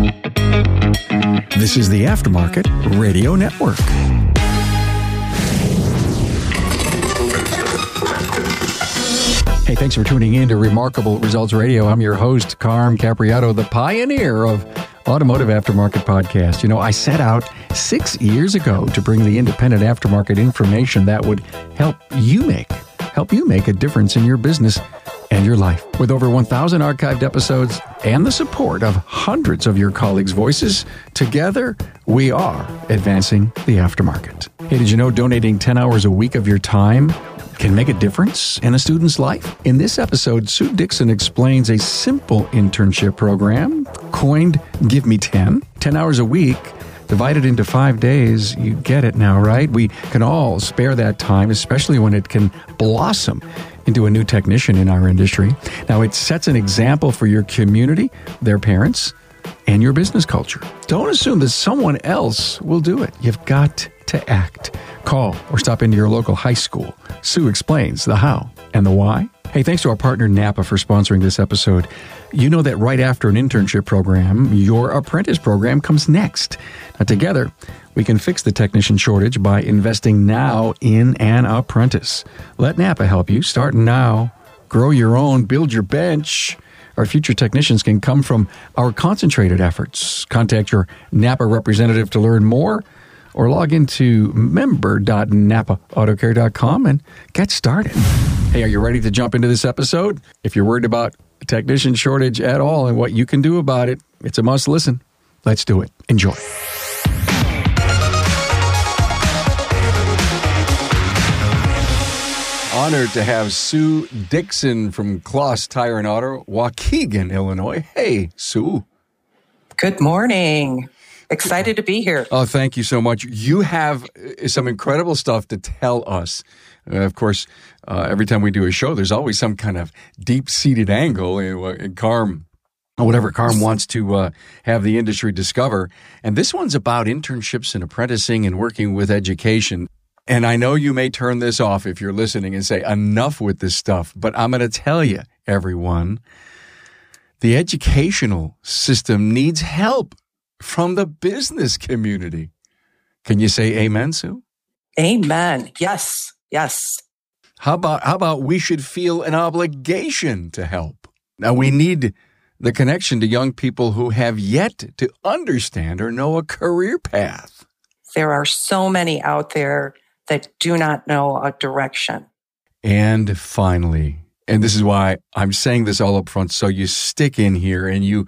This is the Aftermarket Radio Network. Hey, thanks for tuning in to Remarkable Results Radio. I'm your host, Carm Capriato, the pioneer of Automotive Aftermarket Podcast. You know, I set out 6 years ago to bring the independent aftermarket information that would help you make a difference in your business and your life. With over 1,000 archived episodes and the support of hundreds of your colleagues' voices, together we are advancing the aftermarket. Hey, did you know donating 10 hours a week of your time can make a difference in a student's life? In this episode, Sue Dixon explains a simple internship program coined Give Me 10. 10 hours a week divided into 5 days. You get it now, right? We can all spare that time, especially when it can blossom into a new technician in our industry. Now, it sets an example for your community, their parents, and your business culture. Don't assume that someone else will do it. You've got to act. Call or stop into your local high school. Sue explains the how and the why. Hey, thanks to our partner Napa for sponsoring this episode. You know that right after an internship program, your apprentice program comes next. Now, together, we can fix the technician shortage by investing now in an apprentice. Let Napa help you. Start now. Grow your own. Build your bench. Our future technicians can come from our concentrated efforts. Contact your Napa representative to learn more, or log into member.napaautocare.com and get started. Hey, are you ready to jump into this episode? If you're worried about a technician shortage at all and what you can do about it, it's a must listen. Let's do it. Enjoy. Honored to have Sue Dixon from Kloss Tire and Auto, Waukegan, Illinois. Hey, Sue. Good morning. Excited to be here. Oh, thank you so much. You have some incredible stuff to tell us. Of course, every time we do a show, there's always some kind of deep-seated angle in Carm, whatever Carm wants to have the industry discover. And this one's about internships and apprenticing and working with education. And I know you may turn this off if you're listening and say, enough with this stuff. But I'm going to tell you, everyone, the educational system needs help from the business community. Can you say amen, Sue? Amen. Yes. Yes. How about we should feel an obligation to help? Now, we need the connection to young people who have yet to understand or know a career path. There are so many out there that do not know a direction. And finally, and this is why I'm saying this all up front, so you stick in here and you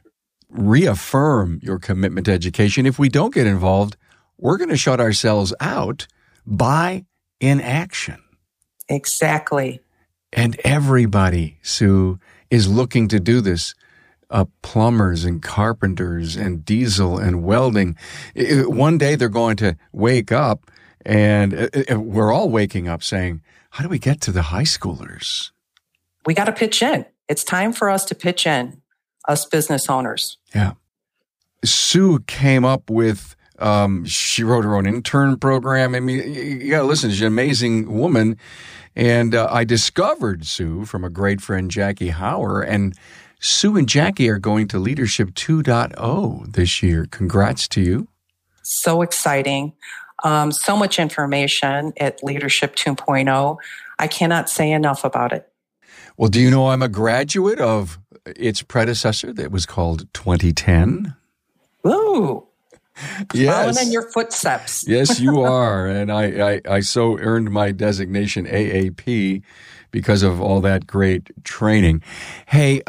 reaffirm your commitment to education. If we don't get involved, we're going to shut ourselves out by inaction. Exactly. And everybody, Sue, is looking to do this. Plumbers and carpenters and diesel and welding. One day they're going to wake up, and we're all waking up saying, how do we get to the high schoolers? We got to pitch in. It's time for us to pitch in. Us business owners. Yeah. Sue came up with, she wrote her own intern program. I mean, you got to listen, she's an amazing woman. And I discovered Sue from a great friend, Jackie Hauer. And Sue and Jackie are going to Leadership 2.0 this year. Congrats to you. So exciting. So much information at Leadership 2.0. I cannot say enough about it. Well, do you know I'm a graduate of its predecessor that was called 2010? Ooh. Yes. Following in your footsteps. Yes, you are. And I so earned my designation AAP because of all that great training. Hey,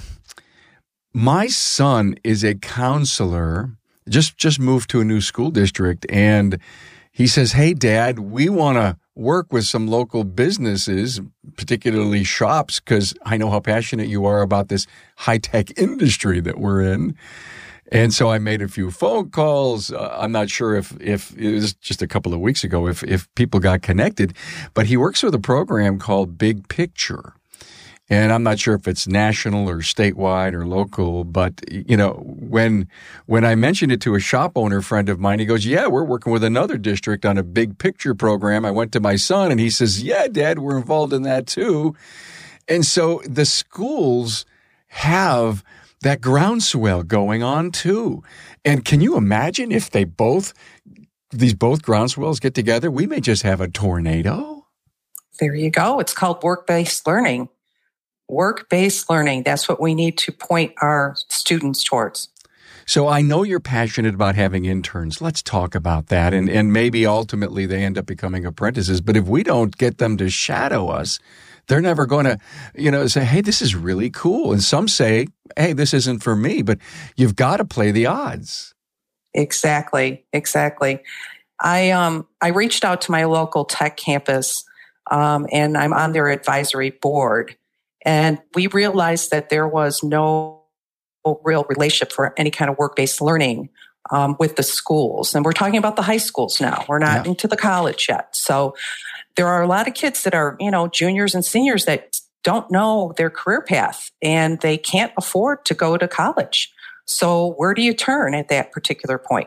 my son is a counselor, just moved to a new school district, and he says, hey, Dad, we want to work with some local businesses, particularly shops, because I know how passionate you are about this high-tech industry that we're in. And so I made a few phone calls. I'm not sure if it was just a couple of weeks ago, if people got connected, but he works with a program called Big Picture. And I'm not sure if it's national or statewide or local, but, you know, when I mentioned it to a shop owner friend of mine, he goes, yeah, we're working with another district on a big picture program. I went to my son and he says, yeah, Dad, we're involved in that too. And so the schools have that groundswell going on too. And can you imagine if these both groundswells get together? We may just have a tornado. There you go. It's called work-based learning. Work-based learning. That's what we need to point our students towards. So I know you're passionate about having interns. Let's talk about that. And maybe ultimately they end up becoming apprentices. But if we don't get them to shadow us, they're never going to, say, hey, this is really cool. And some say, hey, this isn't for me. But you've got to play the odds. Exactly. I reached out to my local tech campus, and I'm on their advisory board. And we realized that there was no real relationship for any kind of work-based learning with the schools. And we're talking about the high schools now. We're not into the college yet. So there are a lot of kids that are, juniors and seniors that don't know their career path and they can't afford to go to college. So where do you turn at that particular point?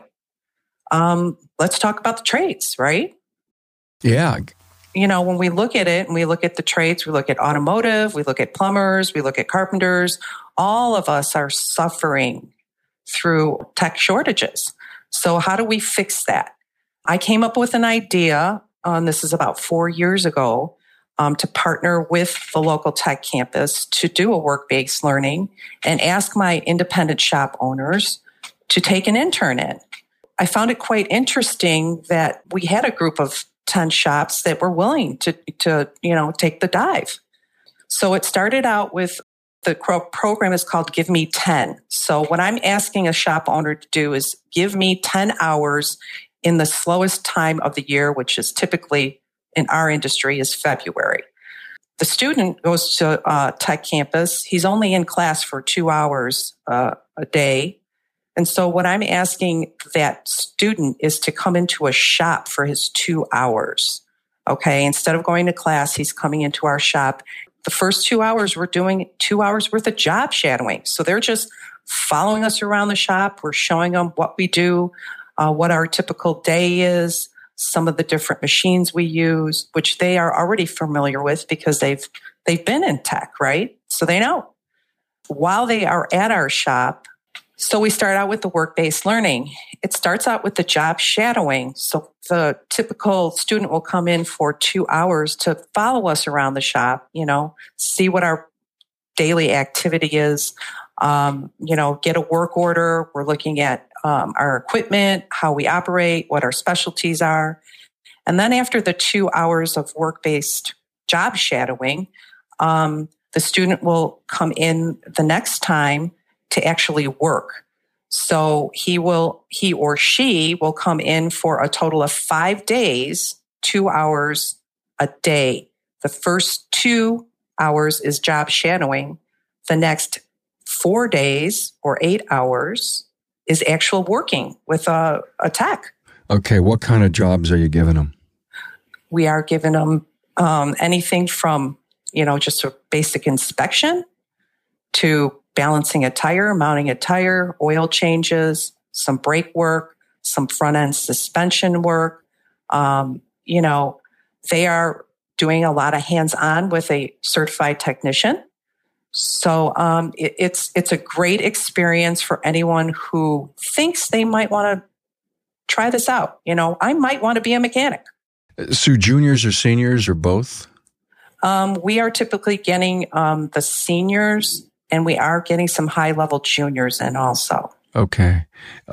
Let's talk about the trades, right? Yeah. When we look at it and we look at the trades, we look at automotive, we look at plumbers, we look at carpenters, all of us are suffering through tech shortages. So how do we fix that? I came up with an idea, this is about 4 years ago, to partner with the local tech campus to do a work-based learning and ask my independent shop owners to take an intern in. I found it quite interesting that we had a group of 10 shops that were willing to take the dive. So it started out with the program is called Give Me 10. So what I'm asking a shop owner to do is give me 10 hours in the slowest time of the year, which is typically in our industry is February. The student goes to tech campus. He's only in class for 2 hours a day. And so what I'm asking that student is to come into a shop for his 2 hours. Okay. Instead of going to class, he's coming into our shop. The first 2 hours, we're doing 2 hours worth of job shadowing. So they're just following us around the shop. We're showing them what we do, what our typical day is, some of the different machines we use, which they are already familiar with because they've been in tech, right? So they know. While they are at our shop, so we start out with the work-based learning. It starts out with the job shadowing. So the typical student will come in for 2 hours to follow us around the shop, see what our daily activity is, get a work order. We're looking at our equipment, how we operate, what our specialties are. And then after the 2 hours of work-based job shadowing, the student will come in the next time to actually work. So he or she will come in for a total of 5 days, 2 hours a day. The first 2 hours is job shadowing. The next 4 days or 8 hours is actual working with a tech. Okay, what kind of jobs are you giving them? We are giving them anything from, just a basic inspection to balancing a tire, mounting a tire, oil changes, some brake work, some front-end suspension work. They are doing a lot of hands-on with a certified technician. So it's a great experience for anyone who thinks they might want to try this out. I might want to be a mechanic. So juniors or seniors or both? We are typically getting the seniors, and we are getting some high-level juniors in also. Okay.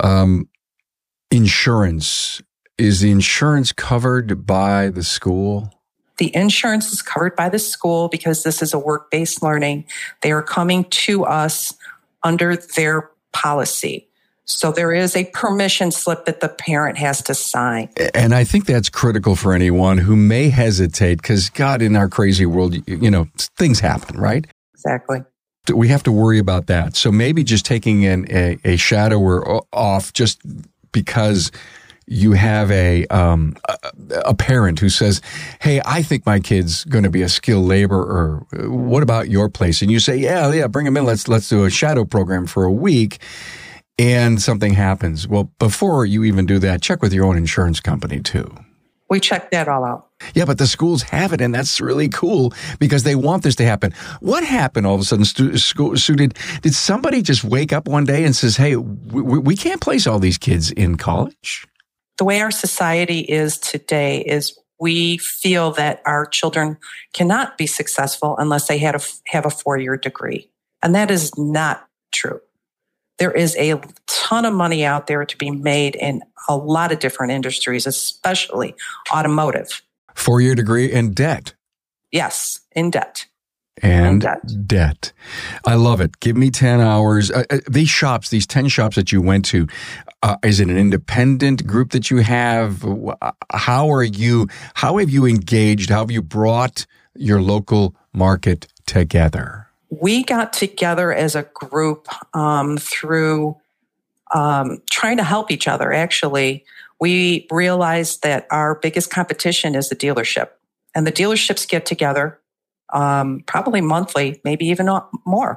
Insurance. Is the insurance covered by the school? The insurance is covered by the school because this is a work-based learning. They are coming to us under their policy. So there is a permission slip that the parent has to sign. And I think that's critical for anyone who may hesitate because, God, in our crazy world, things happen, right? Exactly. We have to worry about that. So maybe just taking in a shadower off just because you have a parent who says, hey, I think my kid's going to be a skilled laborer. What about your place? And you say, yeah, bring him in. Let's do a shadow program for a week. And something happens. Well, before you even do that, check with your own insurance company too. We check that all out. Yeah, but the schools have it, and that's really cool because they want this to happen. What happened all of a sudden, Sue? Did somebody just wake up one day and says, hey, we can't place all these kids in college? The way our society is today is we feel that our children cannot be successful unless they have a 4-year degree. And that is not true. There is a ton of money out there to be made in a lot of different industries, especially automotive. 4-year degree and debt. Yes, in debt. And debt. I love it. Give me 10 hours. These 10 shops that you went to, is it an independent group that you have? How have you engaged? How have you brought your local market together? We got together as a group through trying to help each other, actually. We realized that our biggest competition is the dealership. And the dealerships get together probably monthly, maybe even more.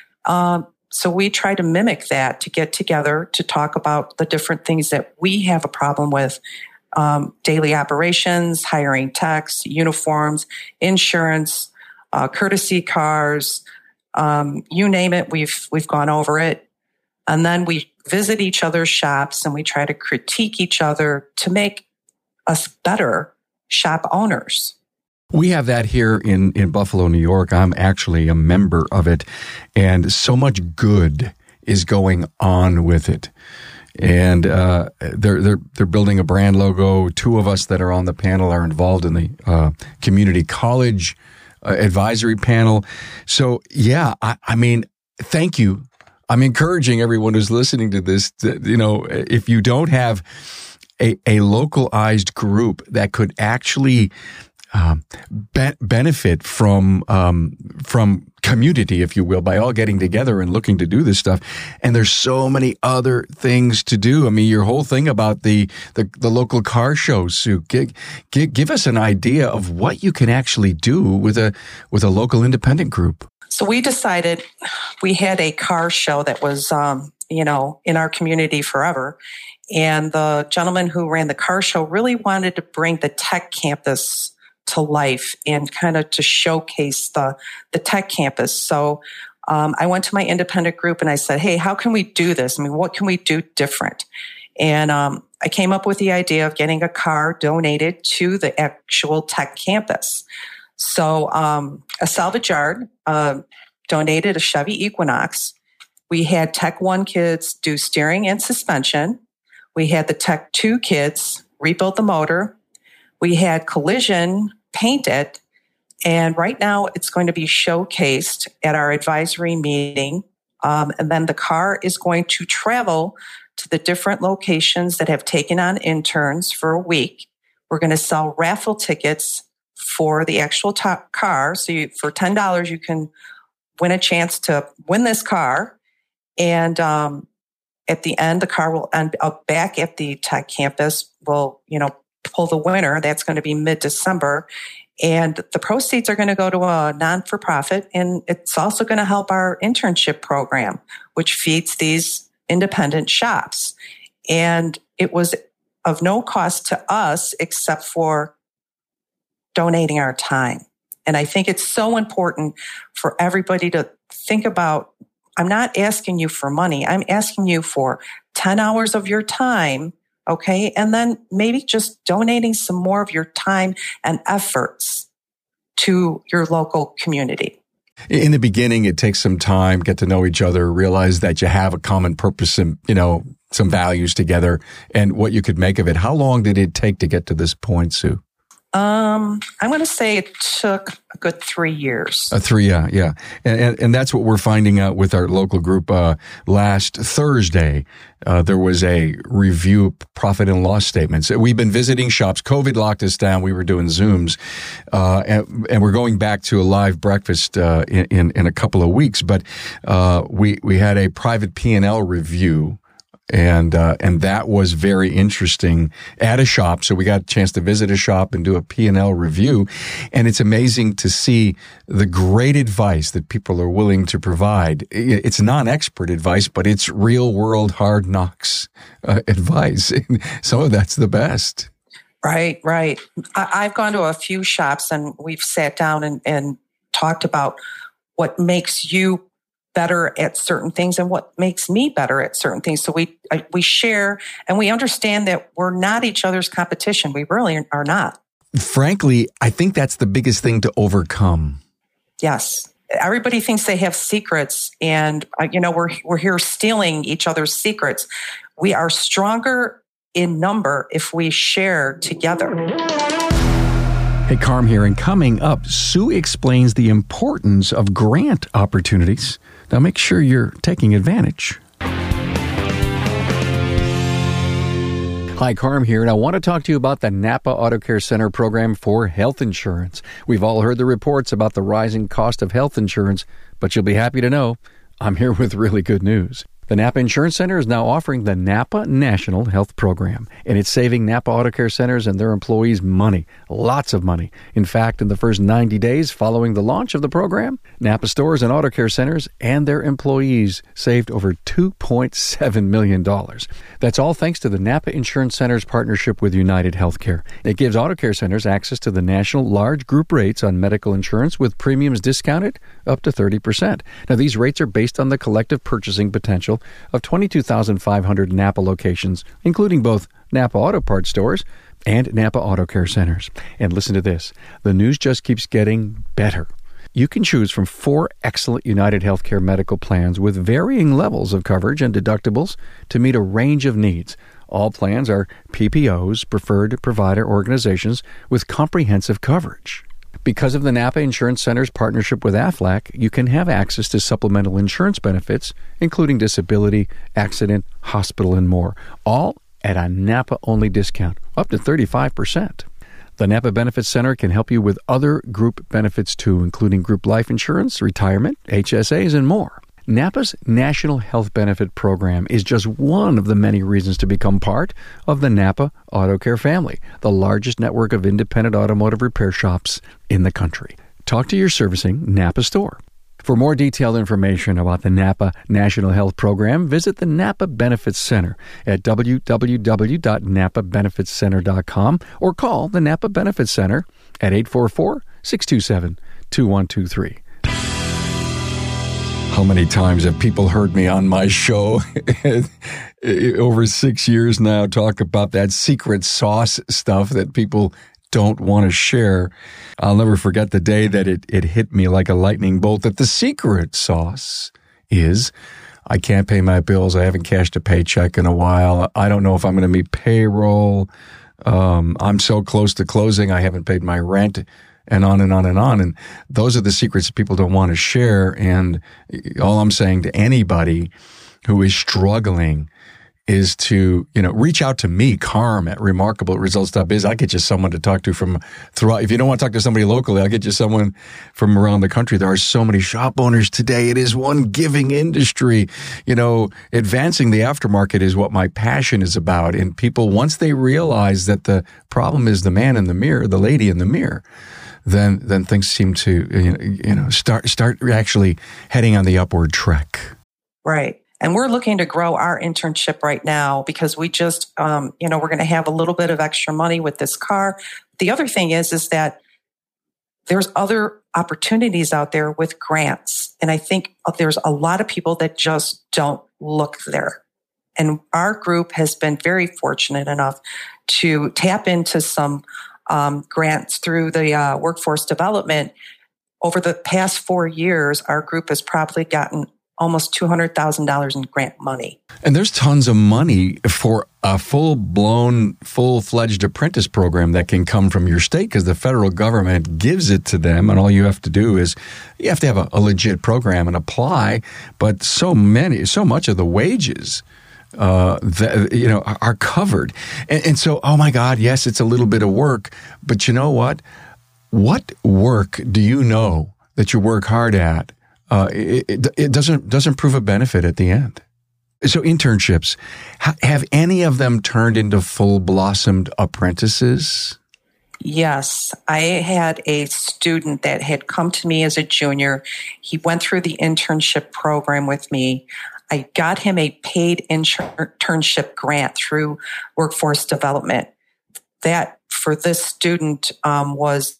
So we try to mimic that, to get together to talk about the different things that we have a problem with. Daily operations, hiring techs, uniforms, insurance, courtesy cars, you name it, we've gone over it. And then we visit each other's shops and we try to critique each other to make us better shop owners. We have that here in Buffalo, New York. I'm actually a member of it, and so much good is going on with it. And they're building a brand logo. 2 of us that are on the panel are involved in the community college advisory panel. So yeah, I mean, thank you. I'm encouraging everyone who's listening to this, if you don't have a localized group that could actually benefit from community, if you will, by all getting together and looking to do this stuff. And there's so many other things to do. I mean, your whole thing about the local car shows, Sue, give us an idea of what you can actually do with a local independent group. So we decided we had a car show that was, in our community forever. And the gentleman who ran the car show really wanted to bring the tech campus to life and kind of to showcase the tech campus. So I went to my independent group and I said, hey, how can we do this? I mean, what can we do different? And I came up with the idea of getting a car donated to the actual tech campus. So a salvage yard donated a Chevy Equinox. We had Tech 1 kids do steering and suspension. We had the Tech 2 kids rebuild the motor. We had Collision paint it. And right now it's going to be showcased at our advisory meeting. And then the car is going to travel to the different locations that have taken on interns for a week. We're going to sell raffle tickets for the actual car. So for $10, you can win a chance to win this car. And at the end, the car will end up back at the tech campus. We'll, pull the winner. That's going to be mid-December. And the proceeds are going to go to a non-for-profit. And it's also going to help our internship program, which feeds these independent shops. And it was of no cost to us except for donating our time. And I think it's so important for everybody to think about, I'm not asking you for money. I'm asking you for 10 hours of your time, okay? And then maybe just donating some more of your time and efforts to your local community. In the beginning, it takes some time, get to know each other, realize that you have a common purpose and, some values together and what you could make of it. How long did it take to get to this point, Sue? I'm going to say it took a good 3 years. 3, yeah. And that's what we're finding out with our local group. Last Thursday, there was a review of profit and loss statements. We've been visiting shops. COVID locked us down. We were doing Zooms, and we're going back to a live breakfast in a couple of weeks. But we had a private P&L review. And that was very interesting at a shop. So we got a chance to visit a shop and do a P&L review. And it's amazing to see the great advice that people are willing to provide. It's non-expert advice, but it's real world hard knocks advice. Some of that's the best. Right, right. I've gone to a few shops and we've sat down and talked about what makes you better at certain things and what makes me better at certain things. So we share and we understand that we're not each other's competition. We really are not. Frankly, I think that's the biggest thing to overcome. Yes. Everybody thinks they have secrets and, we're here stealing each other's secrets. We are stronger in number if we share together. Hey, Carm here, and coming up, Sue explains the importance of grant opportunities. Now make sure you're taking advantage. Hi, Carm here, and I want to talk to you about the Napa Auto Care Center program for health insurance. We've all heard the reports about the rising cost of health insurance, but you'll be happy to know I'm here with really good news. The Napa Insurance Center is now offering the Napa National Health Program, and it's saving Napa Auto Care Centers and their employees money, lots of money. In fact, in the first 90 days following the launch of the program, Napa stores and auto care centers and their employees saved over $2.7 million. That's all thanks to the Napa Insurance Center's partnership with United Healthcare. It gives auto care centers access to the national large group rates on medical insurance with premiums discounted up to 30%. Now, these rates are based on the collective purchasing potential of 22,500 Napa locations, including both Napa Auto Parts stores and Napa Auto Care Centers. And listen to this. The news just keeps getting better. You can choose from 4 excellent United Healthcare medical plans with varying levels of coverage and deductibles to meet a range of needs. All plans are PPOs, preferred provider organizations, with comprehensive coverage. Because of the Napa Insurance Center's partnership with Aflac, you can have access to supplemental insurance benefits, including disability, accident, hospital, and more, all at a Napa-only discount, up to 35%. The Napa Benefits Center can help you with other group benefits too, including group life insurance, retirement, HSAs, and more. Napa's National Health Benefit Program is just one of the many reasons to become part of the Napa Auto Care family, the largest network of independent automotive repair shops in the country. Talk to your servicing Napa store. For more detailed information about the Napa National Health Program, visit the Napa Benefits Center at www.napabenefitscenter.com or call the Napa Benefits Center at 844-627-2123. How many times have people heard me on my show over 6 years now talk about that secret sauce stuff that people don't want to share? I'll never forget the day that it hit me like a lightning bolt that the secret sauce is I can't pay my bills. I haven't cashed a paycheck in a while. I don't know if I'm going to meet payroll. I'm so close to closing. I haven't paid my rent. And on and on and on. And those are the secrets that people don't want to share. And all I'm saying to anybody who is struggling is to, reach out to me, Carm, at remarkableresults.biz. I'll get you someone to talk to from throughout. If you don't want to talk to somebody locally, I'll get you someone from around the country. There are so many shop owners today. It is one giving industry. Advancing the aftermarket is what my passion is about. And people, once they realize that the problem is the man in the mirror, the lady in the mirror, then things seem to, start actually heading on the upward trek. Right. And we're looking to grow our internship right now because we just, we're going to have a little bit of extra money with this car. The other thing is that there's other opportunities out there with grants. And I think there's a lot of people that just don't look there. And our group has been very fortunate enough to tap into some grants through the workforce development. Over the past 4 years, our group has probably gotten almost $200,000 in grant money. And there's tons of money for a full-blown, full-fledged apprentice program that can come from your state because the federal government gives it to them. And all you have to do is you have to have a legit program and apply. But so much of the wages are covered. And so, oh my God, yes, it's a little bit of work, but you know what? What work do you know that you work hard at? It doesn't prove a benefit at the end. So internships, have any of them turned into full blossomed apprentices? Yes. I had a student that had come to me as a junior. He went through the internship program with me. I got him a paid internship grant through workforce development. That for this student was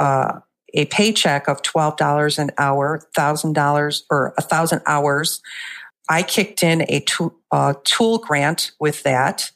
a paycheck of $12 an hour, $1,000 or 1,000 hours. I kicked in a tool grant with that.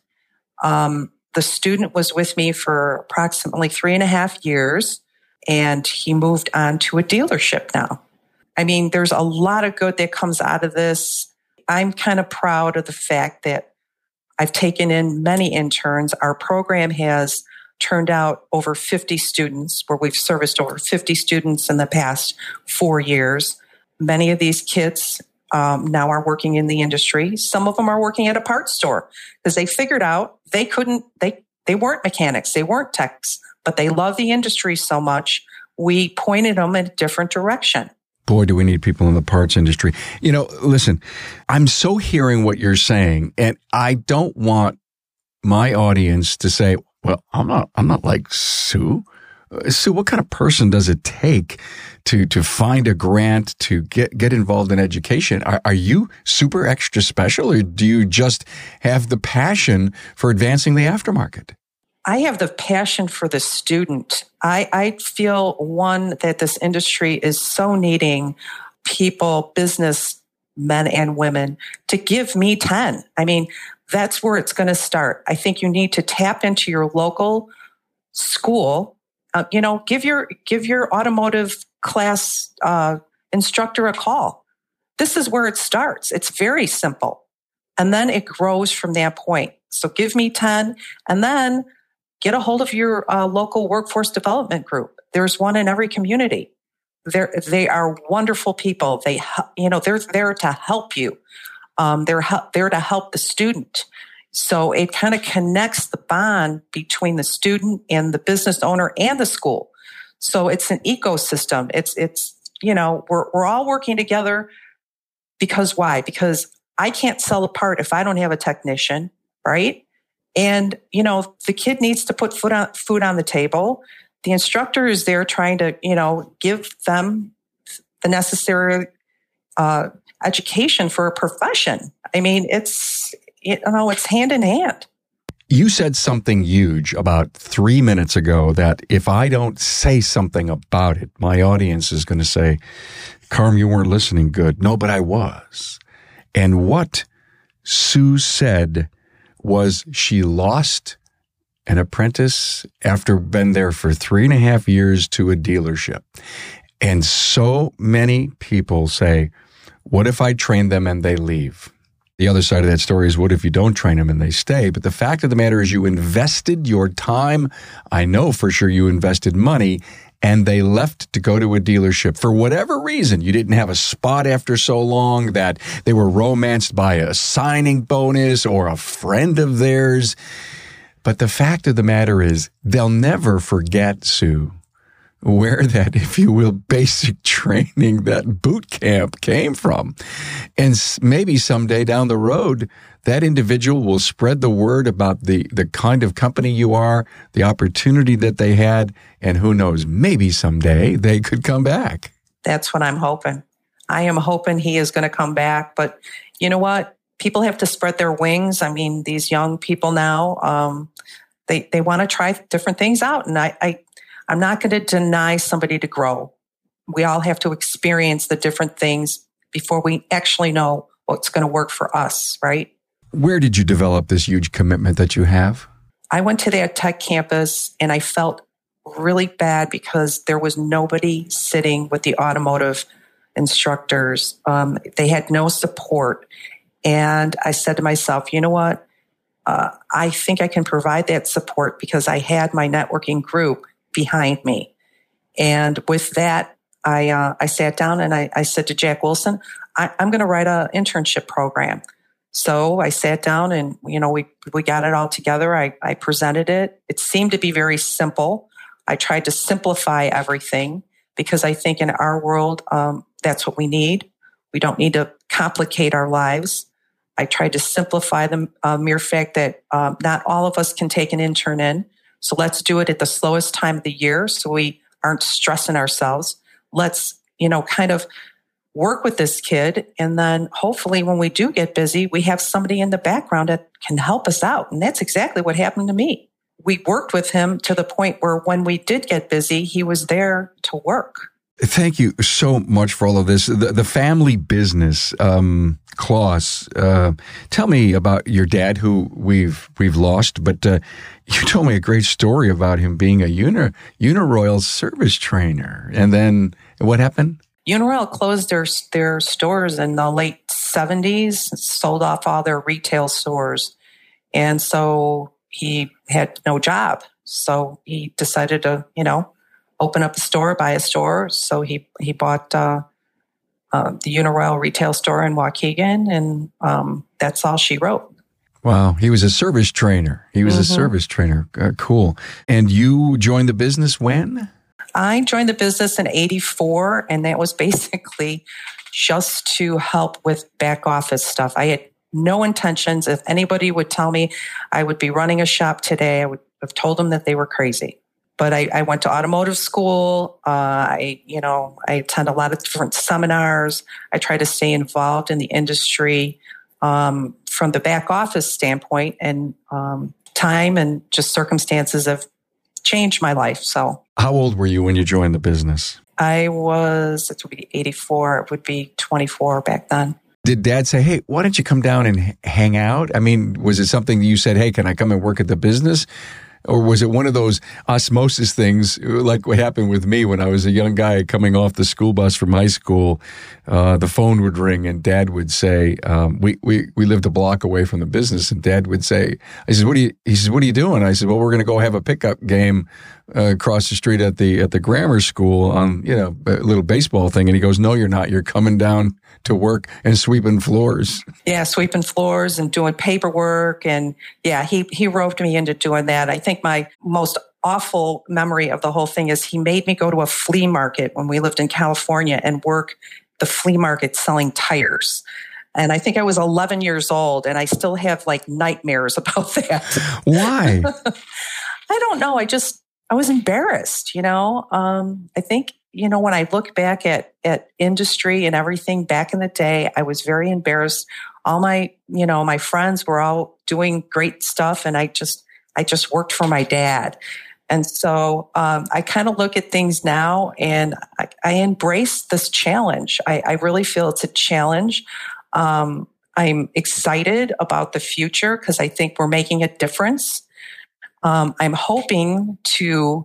The student was with me for approximately 3.5 years, and he moved on to a dealership now. I mean, there's a lot of good that comes out of this. I'm kind of proud of the fact that I've taken in many interns. Our program has turned out over 50 students, where we've serviced over 50 students in the past 4 years. Many of these kids now are working in the industry. Some of them are working at a parts store because they figured out they weren't mechanics, they weren't techs, but they love the industry so much, we pointed them in a different direction. Boy, do we need people in the parts industry. Listen, I'm so hearing what you're saying, and I don't want my audience to say, well, I'm not like Sue. Sue, what kind of person does it take to find a grant to get involved in education? Are you super extra special, or do you just have the passion for advancing the aftermarket? I have the passion for the student. I feel, one, that this industry is so needing people, business men and women, to give me 10. I mean, that's where it's going to start. I think you need to tap into your local school. Give your automotive class instructor a call. This is where it starts. It's very simple. And then it grows from that point. So give me 10, and then get a hold of your local workforce development group. There's one in every community. They are wonderful people. They're there to help you. They're there to help the student. So it kind of connects the bond between the student and the business owner and the school. So it's an ecosystem. We're all working together because why? Because I can't sell a part if I don't have a technician, right? And, the kid needs to put food on the table. The instructor is there trying to, give them the necessary education for a profession. I mean, it's hand in hand. You said something huge about 3 minutes ago that if I don't say something about it, my audience is going to say, Carm, you weren't listening good. No, but I was. And what Sue said was she lost an apprentice after been there for 3.5 years to a dealership. And so many people say, what if I train them and they leave? The other side of that story is, what if you don't train them and they stay? But the fact of the matter is, you invested your time. I know for sure you invested money, and they left to go to a dealership for whatever reason. You didn't have a spot after so long, that they were romanced by a signing bonus or a friend of theirs. But the fact of the matter is, they'll never forget, Sue, where that, if you will, basic training, that boot camp came from. And maybe someday down the road, that individual will spread the word about the kind of company you are, the opportunity that they had, and who knows, maybe someday they could come back. That's what I'm hoping. I am hoping he is going to come back. But you know what? People have to spread their wings. I mean, these young people now, they want to try different things out. And I'm not going to deny somebody to grow. We all have to experience the different things before we actually know what's going to work for us, right? Where did you develop this huge commitment that you have? I went to that tech campus and I felt really bad because there was nobody sitting with the automotive instructors. They had no support. And I said to myself, you know what? I think I can provide that support because I had my networking group behind me. And with that, I sat down and I said to Jack Wilson, I'm going to write an internship program. So I sat down and, we got it all together. I presented it. It seemed to be very simple. I tried to simplify everything because I think in our world, that's what we need. We don't need to complicate our lives. I tried to simplify the mere fact that not all of us can take an intern in. So let's do it at the slowest time of the year so we aren't stressing ourselves. Let's, kind of work with this kid. And then hopefully when we do get busy, we have somebody in the background that can help us out. And that's exactly what happened to me. we worked with him to the point where when we did get busy, he was there to work. Thank you so much for all of this. The family business, Klaus, tell me about your dad, who we've lost, but you told me a great story about him being a Uniroyal service trainer. And then what happened? Uniroyal closed their stores in the late 70s, sold off all their retail stores. And so he had no job. So he decided to, open up a store, buy a store. So he bought the Uniroyal retail store in Waukegan, and that's all she wrote. Wow. He was a service trainer. A service trainer. Cool. And you joined the business when? I joined the business in 84, and that was basically just to help with back office stuff. I had no intentions. If anybody would tell me I would be running a shop today, I would have told them that they were crazy. But I went to automotive school. I attend a lot of different seminars. I try to stay involved in the industry from the back office standpoint, and time and just circumstances have changed my life. So, how old were you when you joined the business? I was, it would be 84. It would be 24 back then. Did Dad say, hey, why don't you come down and hang out? I mean, was it something that you said, hey, can I come and work at the business? Or was it one of those osmosis things like what happened with me when I was a young guy coming off the school bus from high school? The phone would ring and Dad would say, we lived a block away from the business, and Dad would say, he says, what are you doing? I said, well, we're going to go have a pickup game across the street at the grammar school on, a little baseball thing. And he goes, no, you're not. You're coming down to work and sweeping floors. Yeah, sweeping floors and doing paperwork. And yeah, he roped me into doing that. I think my most awful memory of the whole thing is he made me go to a flea market when we lived in California and work the flea market selling tires. And I think I was 11 years old, and I still have like nightmares about that. Why? I don't know. I was embarrassed, I think, when I look back at industry and everything back in the day, I was very embarrassed. All my, my friends were all doing great stuff, and I just worked for my dad. And so I kind of look at things now, and I embrace this challenge. I really feel it's a challenge. I'm excited about the future because I think we're making a difference. I'm hoping to,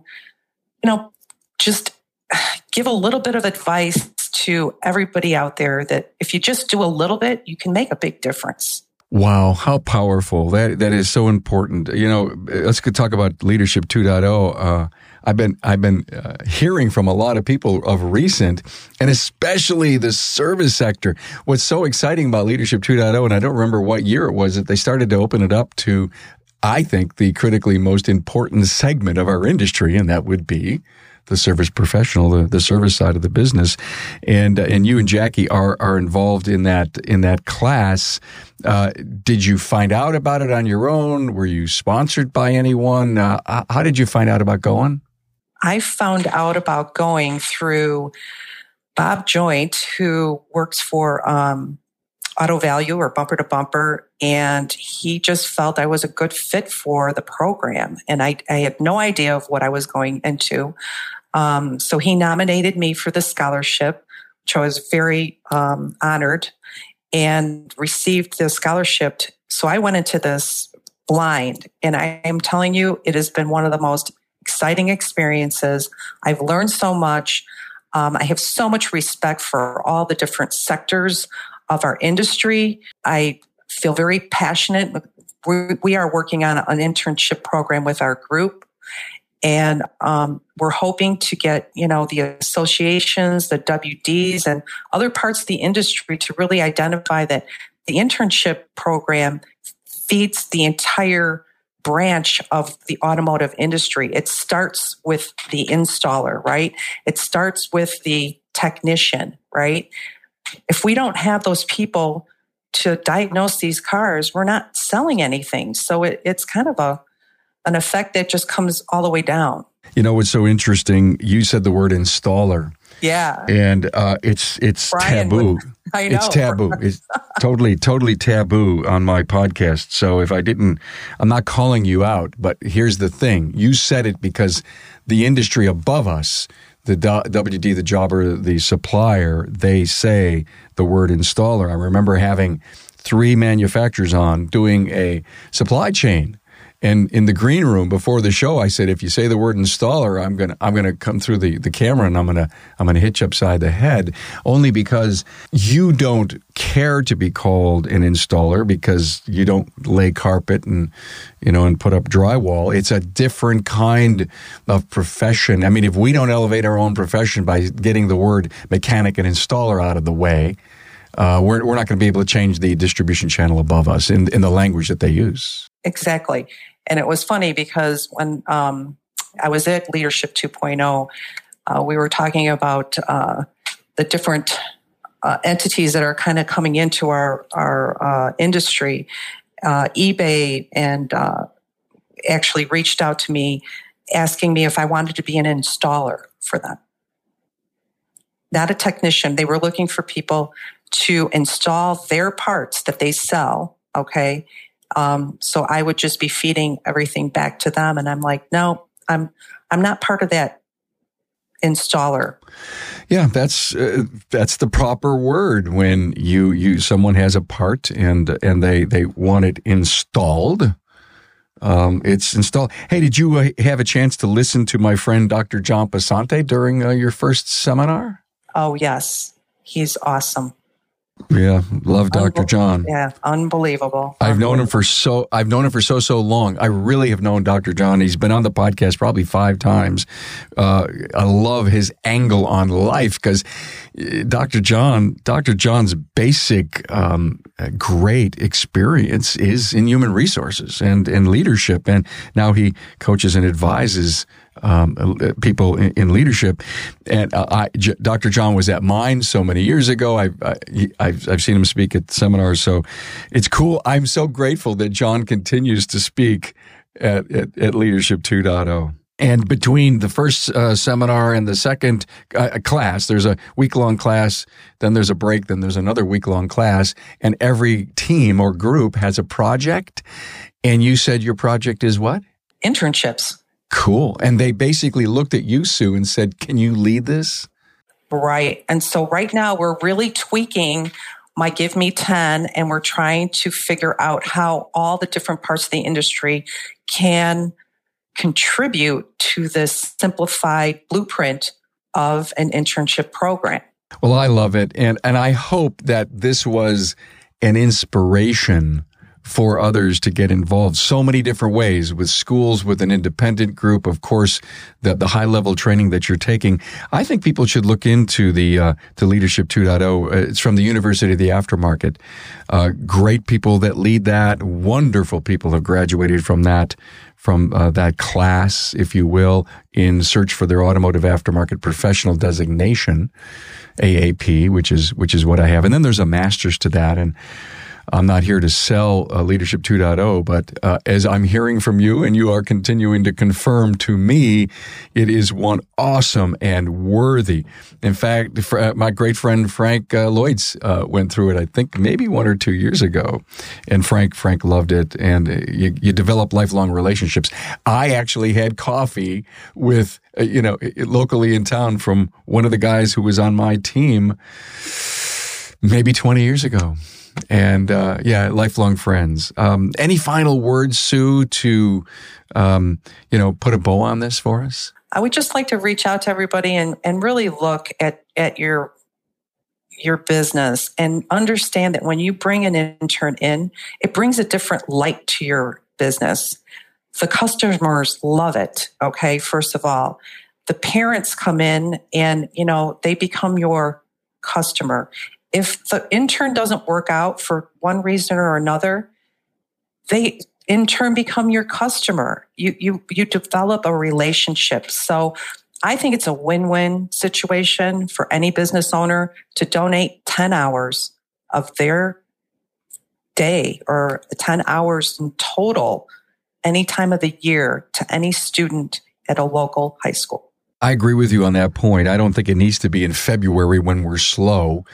just give a little bit of advice to everybody out there that if you just do a little bit, you can make a big difference. Wow, how powerful. That is so important. Let's talk about Leadership 2.0. I've been hearing from a lot of people of recent, and especially the service sector. What's so exciting about Leadership 2.0, and I don't remember what year it was, that they started to open it up to, I think, the critically most important segment of our industry, and that would be the service professional, the service side of the business. And you and Jackie are involved in that class. Did you find out about it on your own? Were you sponsored by anyone? How did you find out about going? I found out about going through Bob Joint, who works for Auto Value or Bumper to Bumper, and he just felt I was a good fit for the program. And I had no idea of what I was going into. So he nominated me for the scholarship, which I was very honored, and received the scholarship. So I went into this blind, and I am telling you, it has been one of the most exciting experiences. I've learned so much. I have so much respect for all the different sectors of our industry. I feel very passionate. We are working on an internship program with our group, and we're hoping to get, the associations, the WDs, and other parts of the industry to really identify that the internship program feeds the entire branch of the automotive industry. It starts with the installer, right? It starts with the technician, right? If we don't have those people to diagnose these cars, we're not selling anything. So it's kind of an effect that just comes all the way down. What's so interesting, you said the word installer. Yeah. And it's Brian taboo. I know. It's taboo. It's totally taboo on my podcast. So if I'm not calling you out, but here's the thing. You said it because the industry above us, the WD, the jobber, the supplier, they say the word installer. I remember having 3 manufacturers on doing a supply chain. And in the green room before the show, I said, if you say the word installer, I'm gonna come through the camera and I'm gonna hit you upside the head, only because you don't care to be called an installer because you don't lay carpet and put up drywall. It's a different kind of profession. I mean, if we don't elevate our own profession by getting the word mechanic and installer out of the way, we're not going to be able to change the distribution channel above us in the language that they use. Exactly. And it was funny because when I was at Leadership 2.0, we were talking about the different entities that are kind of coming into our industry. eBay and actually reached out to me asking me if I wanted to be an installer for them. Not a technician. They were looking for people to install their parts that they sell, okay? So I would just be feeding everything back to them. And I'm like, no, I'm not part of that installer. Yeah, that's the proper word when someone has a part and they want it installed. It's installed. Hey, did you have a chance to listen to my friend Dr. John Pasante during your first seminar? Oh, yes. He's awesome. Yeah, love Dr. John. Yeah, unbelievable. I've known him for so long. I really have known Dr. John. He's been on the podcast probably 5 times. I love his angle on life because Dr. John's basic great experience is in human resources and leadership, and now he coaches and advises people in leadership. And Dr. John was at mine so many years ago. I've seen him speak at seminars, so it's cool. I'm so grateful that John continues to speak at Leadership 2.0. And between the first seminar and the second class, there's a week-long class, then there's a break, then there's another week-long class, and every team or group has a project. And you said your project is what? Internships. Cool. And they basically looked at you, Sue, and said, can you lead this? Right. And so right now we're really tweaking my Give Me 10, and we're trying to figure out how all the different parts of the industry can contribute to this simplified blueprint of an internship program. Well, I love it. And I hope that this was an inspiration for others to get involved so many different ways, with schools, with an independent group, of course, the high-level training that you're taking. I think people should look into the Leadership 2.0. It's from the University of the Aftermarket. Great people that lead that. Wonderful people have graduated from that class, if you will, in search for their automotive aftermarket professional designation, AAP, which is what I have. And then there's a master's to that. And I'm not here to sell Leadership 2.0, but as I'm hearing from you, and you are continuing to confirm to me, it is one awesome and worthy. In fact, my great friend Frank Lloyds went through it, I think, maybe 1 or 2 years ago, and Frank loved it, and you develop lifelong relationships. I actually had coffee with, locally in town from one of the guys who was on my team maybe 20 years ago. And, lifelong friends. Any final words, Sue, to, put a bow on this for us? I would just like to reach out to everybody and really look at your business and understand that when you bring an intern in, it brings a different light to your business. The customers love it. Okay. First of all, the parents come in and, they become your customer. If the intern doesn't work out for one reason or another, they in turn become your customer. You develop a relationship. So I think it's a win-win situation for any business owner to donate 10 hours of their day, or 10 hours in total any time of the year, to any student at a local high school. I agree with you on that point. I don't think it needs to be in February when we're slow.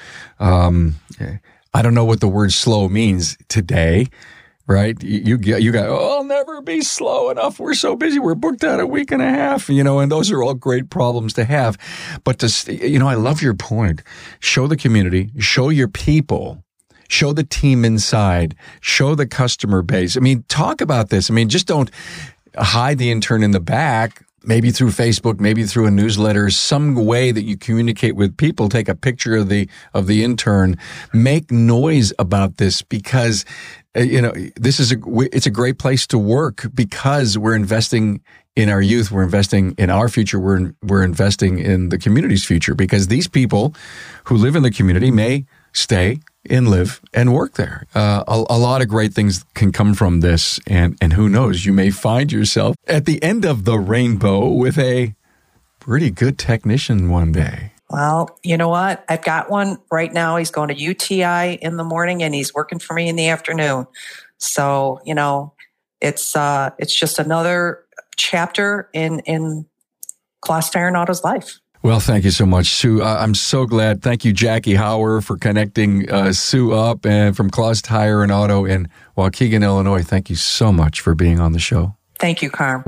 I don't know what the word slow means today, right? You got, I'll never be slow enough. We're so busy. We're booked out a week and a half, and those are all great problems to have. But I love your point. Show the community, show your people, show the team inside, show the customer base. I mean, talk about this. I mean, just don't hide the intern in the back. Maybe through Facebook, maybe through a newsletter, some way that you communicate with people. Take a picture of the intern. Make noise about this because, it's a great place to work because we're investing in our youth. We're investing in our future. We're investing in the community's future because these people who live in the community may stay and live and work there. A lot of great things can come from this. And who knows, you may find yourself at the end of the rainbow with a pretty good technician one day. Well, you know what? I've got one right now. He's going to UTI in the morning and he's working for me in the afternoon. So, it's just another chapter in Claas Tire and Auto's life. Well, thank you so much, Sue. I'm so glad. Thank you, Jackie Hauer, for connecting Sue up and from Claas Tire and Auto in Waukegan, Illinois. Thank you so much for being on the show. Thank you, Carm.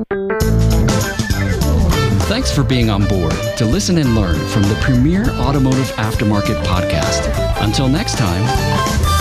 Thanks for being on board to listen and learn from the premier automotive aftermarket podcast. Until next time.